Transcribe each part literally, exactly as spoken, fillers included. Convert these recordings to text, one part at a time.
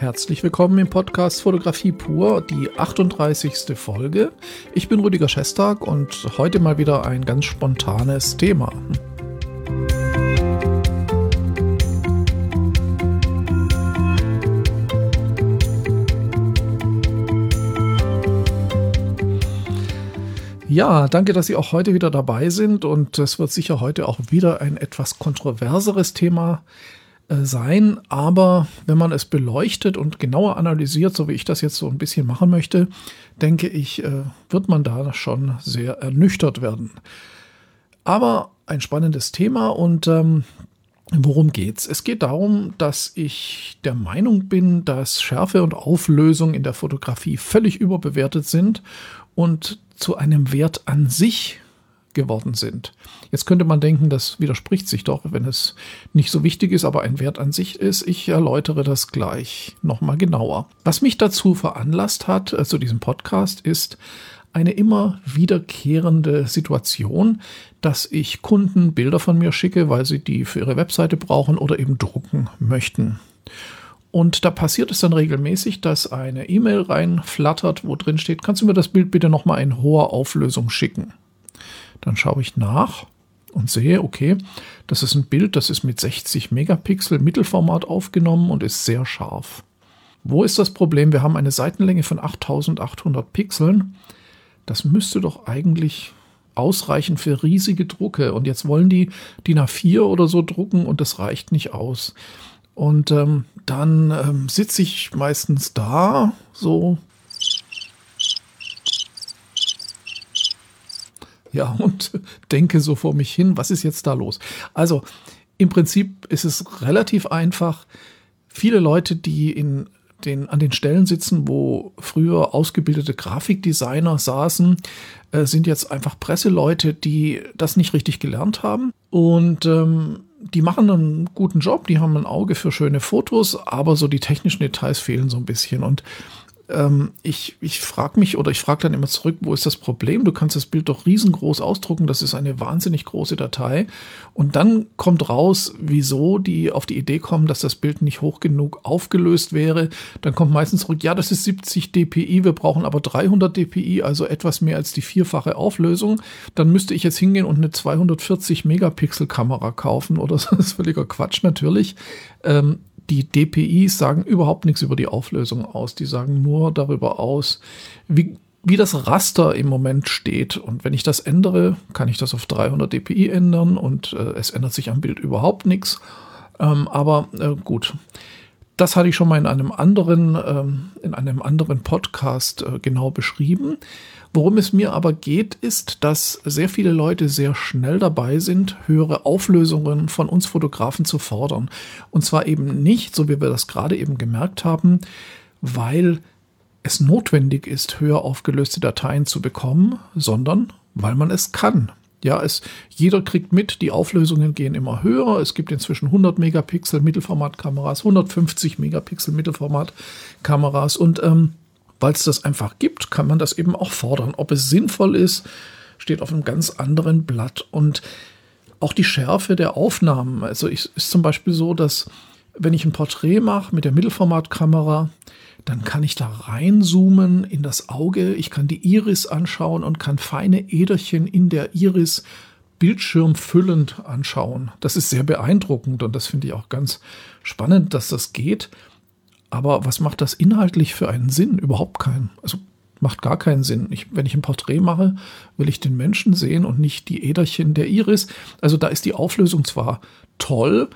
Herzlich willkommen im Podcast Fotografie pur, die achtunddreißigste Folge. Ich bin Rüdiger Schestag und heute mal wieder ein ganz spontanes Thema. Ja, danke, dass Sie auch heute wieder dabei sind und es wird sicher heute auch wieder ein etwas kontroverseres Thema sein, aber wenn man es beleuchtet und genauer analysiert, so wie ich das jetzt so ein bisschen machen möchte, denke ich, wird man da schon sehr ernüchtert werden. Aber ein spannendes Thema und ähm, worum geht's? Es geht darum, dass ich der Meinung bin, dass Schärfe und Auflösung in der Fotografie völlig überbewertet sind und zu einem Wert an sich geworden sind. Jetzt könnte man denken, das widerspricht sich doch, wenn es nicht so wichtig ist, aber ein Wert an sich ist. Ich erläutere das gleich nochmal genauer. Was mich dazu veranlasst hat, äh, zu diesem Podcast, ist eine immer wiederkehrende Situation, dass ich Kunden Bilder von mir schicke, weil sie die für ihre Webseite brauchen oder eben drucken möchten. Und da passiert es dann regelmäßig, dass eine E-Mail reinflattert, wo drin steht, kannst du mir das Bild bitte nochmal in hoher Auflösung schicken? Dann schaue ich nach und sehe, okay, das ist ein Bild, das ist mit sechzig Megapixel Mittelformat aufgenommen und ist sehr scharf. Wo ist das Problem? Wir haben eine Seitenlänge von achttausendachthundert Pixeln. Das müsste doch eigentlich ausreichen für riesige Drucke. Und jetzt wollen die D I N A vier oder so drucken und das reicht nicht aus. Und ähm, dann ähm, sitze ich meistens da, so. Ja, und denke so vor mich hin, was ist jetzt da los? Also im Prinzip ist es relativ einfach. Viele Leute, die in den, an den Stellen sitzen, wo früher ausgebildete Grafikdesigner saßen, äh, sind jetzt einfach Presseleute, die das nicht richtig gelernt haben. Und ähm, die machen einen guten Job, die haben ein Auge für schöne Fotos, aber so die technischen Details fehlen so ein bisschen. Und ähm, ich, ich frage mich oder ich frage dann immer zurück, wo ist das Problem? Du kannst das Bild doch riesengroß ausdrucken, das ist eine wahnsinnig große Datei. Und dann kommt raus, wieso die auf die Idee kommen, dass das Bild nicht hoch genug aufgelöst wäre. Dann kommt meistens zurück, ja, das ist siebzig dpi, wir brauchen aber dreihundert dpi, also etwas mehr als die vierfache Auflösung. Dann müsste ich jetzt hingehen und eine zweihundertvierzig Megapixel Kamera kaufen oder so. Das ist völliger Quatsch natürlich. Ähm, Die D P Is sagen überhaupt nichts über die Auflösung aus. Die sagen nur darüber aus, wie, wie das Raster im Moment steht. Und wenn ich das ändere, kann ich das auf dreihundert dpi ändern und äh, es ändert sich am Bild überhaupt nichts. Ähm, aber äh, gut, das hatte ich schon mal in einem anderen, ähm, in einem anderen Podcast äh, genau beschrieben. Worum es mir aber geht, ist, dass sehr viele Leute sehr schnell dabei sind, höhere Auflösungen von uns Fotografen zu fordern. Und zwar eben nicht, so wie wir das gerade eben gemerkt haben, weil es notwendig ist, höher aufgelöste Dateien zu bekommen, sondern weil man es kann. Ja, es, jeder kriegt mit, die Auflösungen gehen immer höher. Es gibt inzwischen hundert Megapixel Mittelformatkameras, hundertfünfzig Megapixel Mittelformatkameras und ähm, weil es das einfach gibt, kann man das eben auch fordern. Ob es sinnvoll ist, steht auf einem ganz anderen Blatt. Und auch die Schärfe der Aufnahmen. Also es ist zum Beispiel so, dass wenn ich ein Porträt mache mit der Mittelformatkamera, dann kann ich da reinzoomen in das Auge. Ich kann die Iris anschauen und kann feine Äderchen in der Iris bildschirmfüllend anschauen. Das ist sehr beeindruckend und das finde ich auch ganz spannend, dass das geht. Aber was macht das inhaltlich für einen Sinn? Überhaupt keinen. Also macht gar keinen Sinn. Ich, wenn ich ein Porträt mache, will ich den Menschen sehen und nicht die Äderchen der Iris. Also da ist die Auflösung zwar toll,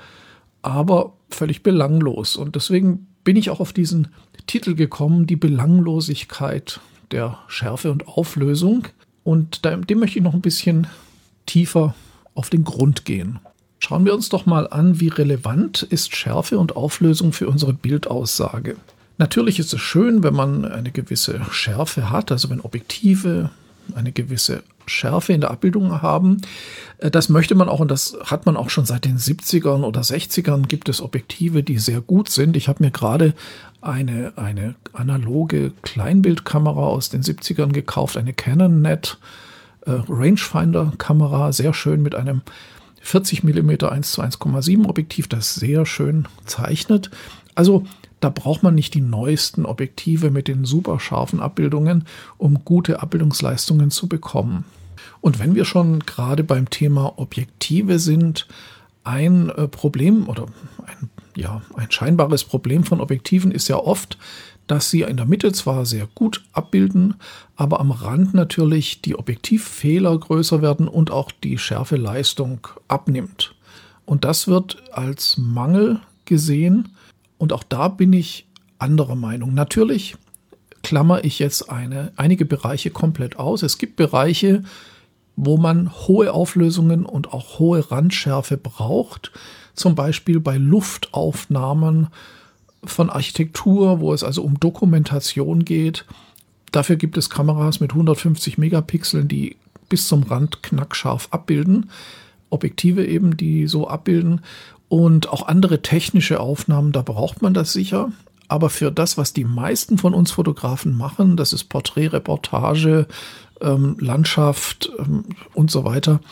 aber völlig belanglos. Und deswegen bin ich auch auf diesen Titel gekommen, die Belanglosigkeit der Schärfe und Auflösung. Und dem möchte ich noch ein bisschen tiefer auf den Grund gehen. Schauen wir uns doch mal an, wie relevant ist Schärfe und Auflösung für unsere Bildaussage. Natürlich ist es schön, wenn man eine gewisse Schärfe hat, also wenn Objektive eine gewisse Schärfe in der Abbildung haben. Das möchte man auch und das hat man auch schon seit den siebzigern oder sechzigern gibt es Objektive, die sehr gut sind. Ich habe mir gerade eine, eine analoge Kleinbildkamera aus den siebzigern gekauft, eine Canon Net äh, Rangefinder-Kamera, sehr schön mit einem vierzig Millimeter eins zu eins Komma sieben Objektiv, das sehr schön zeichnet. Also Da braucht man nicht die neuesten Objektive mit den super scharfen Abbildungen, um gute Abbildungsleistungen zu bekommen. Und wenn wir schon gerade beim Thema Objektive sind, ein äh, Problem oder ein, ja, ein scheinbares Problem von Objektiven ist ja oft, dass sie in der Mitte zwar sehr gut abbilden, aber am Rand natürlich die Objektivfehler größer werden und auch die Schärfeleistung abnimmt. Und das wird als Mangel gesehen. Und auch da bin ich anderer Meinung. Natürlich klammer ich jetzt eine, einige Bereiche komplett aus. Es gibt Bereiche, wo man hohe Auflösungen und auch hohe Randschärfe braucht. Zum Beispiel bei Luftaufnahmen von Architektur, wo es also um Dokumentation geht. Dafür gibt es Kameras mit hundertfünfzig Megapixeln, die bis zum Rand knackscharf abbilden. Objektive eben, die so abbilden. Und auch andere technische Aufnahmen, da braucht man das sicher. Aber für das, was die meisten von uns Fotografen machen, das ist Porträt, Reportage, ähm, Landschaft ähm, und so weiter,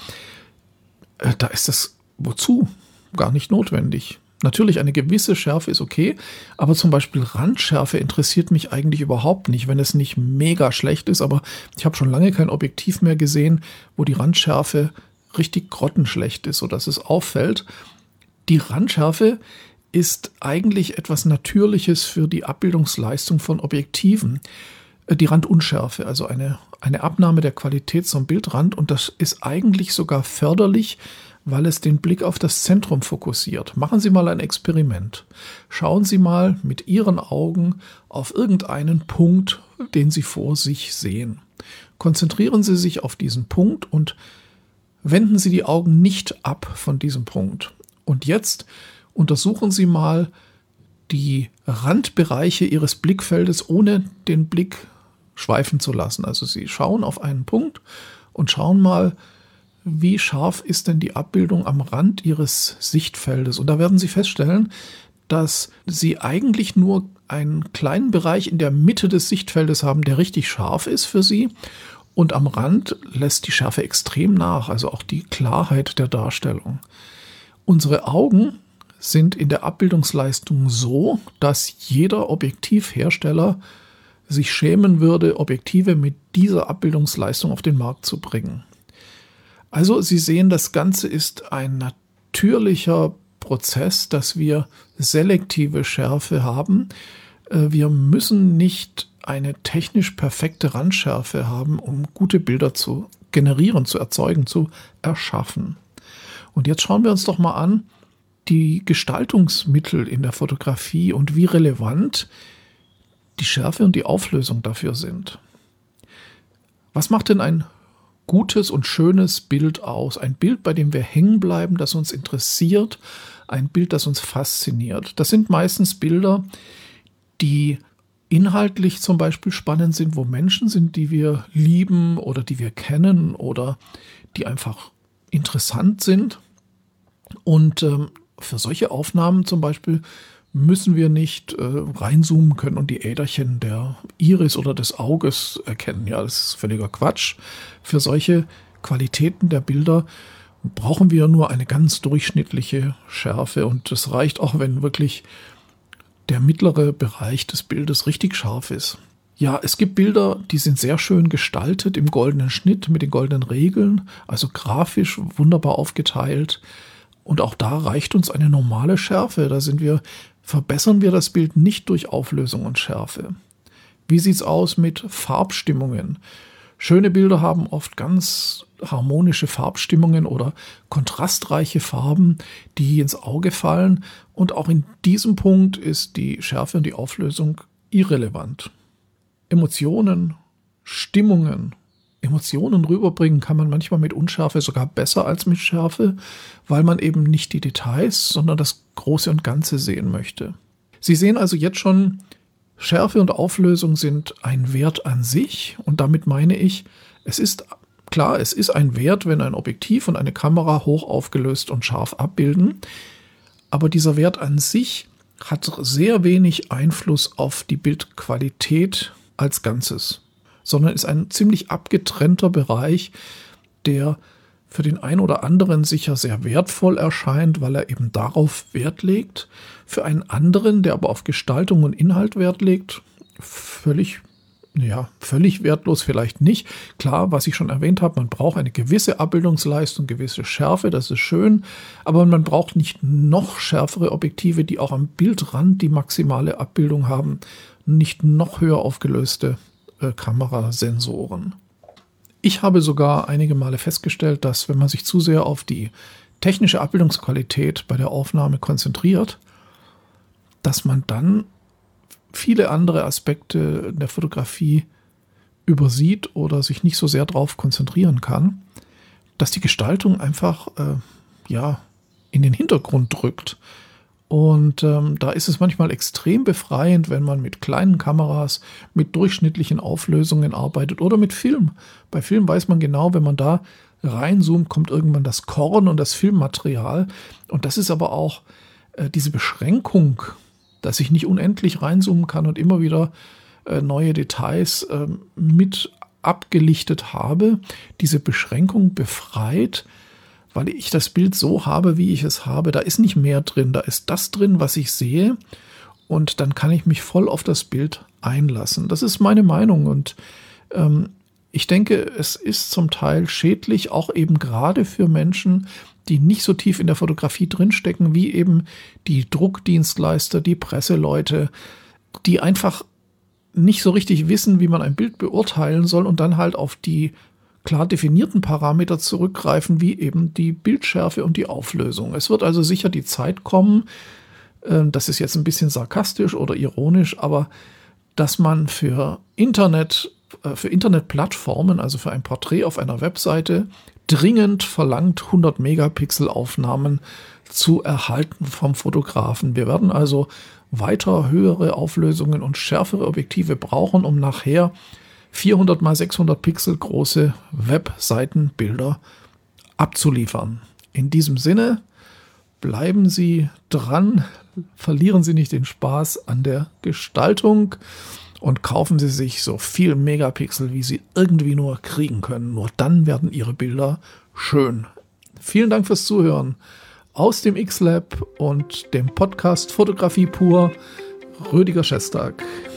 äh, da ist das wozu gar nicht notwendig. Natürlich, eine gewisse Schärfe ist okay, aber zum Beispiel Randschärfe interessiert mich eigentlich überhaupt nicht, wenn es nicht mega schlecht ist. Aber ich habe schon lange kein Objektiv mehr gesehen, wo die Randschärfe richtig grottenschlecht ist, sodass es auffällt. Die Randschärfe ist eigentlich etwas Natürliches für die Abbildungsleistung von Objektiven. Die Randunschärfe, also eine, eine Abnahme der Qualität zum Bildrand. Und das ist eigentlich sogar förderlich, weil es den Blick auf das Zentrum fokussiert. Machen Sie mal ein Experiment. Schauen Sie mal mit Ihren Augen auf irgendeinen Punkt, den Sie vor sich sehen. Konzentrieren Sie sich auf diesen Punkt und wenden Sie die Augen nicht ab von diesem Punkt. Und jetzt untersuchen Sie mal die Randbereiche Ihres Blickfeldes, ohne den Blick schweifen zu lassen. Also Sie schauen auf einen Punkt und schauen mal, wie scharf ist denn die Abbildung am Rand Ihres Sichtfeldes. Und da werden Sie feststellen, dass Sie eigentlich nur einen kleinen Bereich in der Mitte des Sichtfeldes haben, der richtig scharf ist für Sie. Und am Rand lässt die Schärfe extrem nach, also auch die Klarheit der Darstellung. Unsere Augen sind in der Abbildungsleistung so, dass jeder Objektivhersteller sich schämen würde, Objektive mit dieser Abbildungsleistung auf den Markt zu bringen. Also Sie sehen, das Ganze ist ein natürlicher Prozess, dass wir selektive Schärfe haben. Wir müssen nicht eine technisch perfekte Randschärfe haben, um gute Bilder zu generieren, zu erzeugen, zu erschaffen. Und jetzt schauen wir uns doch mal an, die Gestaltungsmittel in der Fotografie und wie relevant die Schärfe und die Auflösung dafür sind. Was macht denn ein gutes und schönes Bild aus? Ein Bild, bei dem wir hängen bleiben, das uns interessiert, ein Bild, das uns fasziniert. Das sind meistens Bilder, die inhaltlich zum Beispiel spannend sind, wo Menschen sind, die wir lieben oder die wir kennen oder die einfach interessant sind. Und ähm, für solche Aufnahmen zum Beispiel müssen wir nicht äh, reinzoomen können und die Äderchen der Iris oder des Auges erkennen. Ja, das ist völliger Quatsch. Für solche Qualitäten der Bilder brauchen wir nur eine ganz durchschnittliche Schärfe. Und es reicht auch, wenn wirklich der mittlere Bereich des Bildes richtig scharf ist. Ja, es gibt Bilder, die sind sehr schön gestaltet im goldenen Schnitt mit den goldenen Regeln, also grafisch wunderbar aufgeteilt. Und auch da reicht uns eine normale Schärfe. Da sind wir, verbessern wir das Bild nicht durch Auflösung und Schärfe. Wie sieht's aus mit Farbstimmungen? Schöne Bilder haben oft ganz harmonische Farbstimmungen oder kontrastreiche Farben, die ins Auge fallen. Und auch in diesem Punkt ist die Schärfe und die Auflösung irrelevant. Emotionen, Stimmungen, Emotionen rüberbringen kann man manchmal mit Unschärfe sogar besser als mit Schärfe, weil man eben nicht die Details, sondern das Große und Ganze sehen möchte. Sie sehen also jetzt schon, Schärfe und Auflösung sind ein Wert an sich und damit meine ich, es ist klar, es ist ein Wert, wenn ein Objektiv und eine Kamera hoch aufgelöst und scharf abbilden, aber dieser Wert an sich hat sehr wenig Einfluss auf die Bildqualität als Ganzes, sondern ist ein ziemlich abgetrennter Bereich, der für den einen oder anderen sicher sehr wertvoll erscheint, weil er eben darauf Wert legt. Für einen anderen, der aber auf Gestaltung und Inhalt Wert legt, völlig, ja, völlig wertlos vielleicht nicht. Klar, was ich schon erwähnt habe, man braucht eine gewisse Abbildungsleistung, gewisse Schärfe, das ist schön, aber man braucht nicht noch schärfere Objektive, die auch am Bildrand die maximale Abbildung haben, nicht noch höher aufgelöste äh, Kamerasensoren. Ich habe sogar einige Male festgestellt, dass wenn man sich zu sehr auf die technische Abbildungsqualität bei der Aufnahme konzentriert, dass man dann viele andere Aspekte der Fotografie übersieht oder sich nicht so sehr darauf konzentrieren kann, dass die Gestaltung einfach äh, ja, in den Hintergrund drückt. Und ähm, da ist es manchmal extrem befreiend, wenn man mit kleinen Kameras, mit durchschnittlichen Auflösungen arbeitet oder mit Film. Bei Film weiß man genau, wenn man da reinzoomt, kommt irgendwann das Korn und das Filmmaterial. Und das ist aber auch äh, diese Beschränkung, dass ich nicht unendlich reinzoomen kann und immer wieder äh, neue Details äh, mit abgelichtet habe. Diese Beschränkung befreit, weil ich das Bild so habe, wie ich es habe. Da ist nicht mehr drin, da ist das drin, was ich sehe, und dann kann ich mich voll auf das Bild einlassen. Das ist meine Meinung, und ähm, ich denke, es ist zum Teil schädlich, auch eben gerade für Menschen, die nicht so tief in der Fotografie drinstecken, wie eben die Druckdienstleister, die Presseleute, die einfach nicht so richtig wissen, wie man ein Bild beurteilen soll und dann halt auf die klar definierten Parameter zurückgreifen, wie eben die Bildschärfe und die Auflösung. Es wird also sicher die Zeit kommen, äh, das ist jetzt ein bisschen sarkastisch oder ironisch, aber dass man für Internet, äh, für Internetplattformen, also für ein Porträt auf einer Webseite, dringend verlangt, hundert Megapixel Aufnahmen zu erhalten vom Fotografen. Wir werden also weiter höhere Auflösungen und schärfere Objektive brauchen, um nachher vierhundert mal sechshundert Pixel große Webseitenbilder abzuliefern. In diesem Sinne, bleiben Sie dran, verlieren Sie nicht den Spaß an der Gestaltung und kaufen Sie sich so viel Megapixel, wie Sie irgendwie nur kriegen können. Nur dann werden Ihre Bilder schön. Vielen Dank fürs Zuhören. Aus dem X-Lab und dem Podcast Fotografie pur, Rüdiger Schestag.